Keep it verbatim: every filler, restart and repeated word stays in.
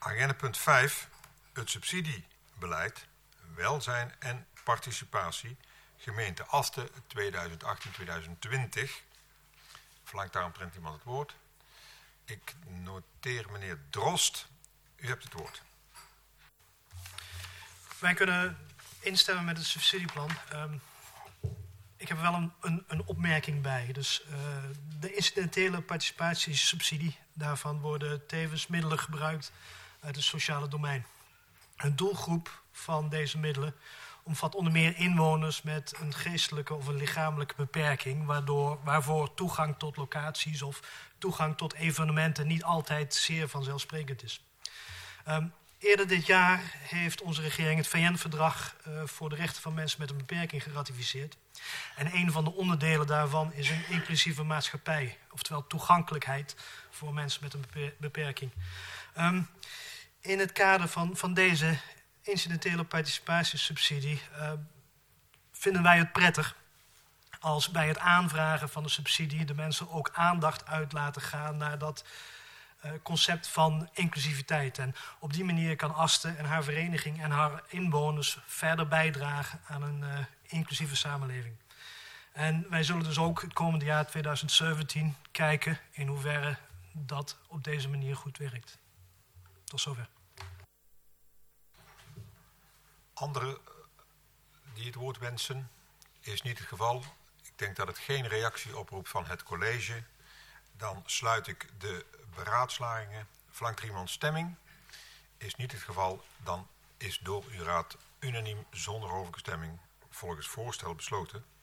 Agenda punt vijf, het subsidiebeleid, welzijn en participatie, gemeente Asten tweeduizend achttien tweeduizend twintig. Verlangt daaromtrent iemand het woord? Ik noteer meneer Drost. U hebt het woord. Wij kunnen instemmen met het subsidieplan. Um, ik heb er wel een, een, een opmerking bij. Dus uh, de incidentele participatiesubsidie, daarvan worden tevens middelen gebruikt uit het sociale domein. Een doelgroep van deze middelen omvat onder meer inwoners met een geestelijke of een lichamelijke beperking, waardoor, waarvoor toegang tot locaties of toegang tot evenementen niet altijd zeer vanzelfsprekend is. Um, eerder dit jaar heeft onze regering het V N-verdrag uh, voor de rechten van mensen met een beperking geratificeerd. En een van de onderdelen daarvan is een inclusieve maatschappij, oftewel toegankelijkheid voor mensen met een beperking. Um, in het kader van, van deze incidentele participatiesubsidie uh, vinden wij het prettig als bij het aanvragen van de subsidie de mensen ook aandacht uit laten gaan naar dat uh, concept van inclusiviteit. En op die manier kan Asten en haar vereniging en haar inwoners verder bijdragen aan een uh, inclusieve samenleving. En wij zullen dus ook het komende jaar tweeduizend zeventien kijken in hoeverre dat op deze manier goed werkt. Tot zover. Anderen die het woord wensen, is niet het geval. Ik denk dat het geen reactie oproept van het college. Dan sluit ik de beraadslagingen. Verlangt er iemand stemming? Is niet het geval. Dan is door uw raad unaniem zonder hoofdelijke stemming volgens voorstel besloten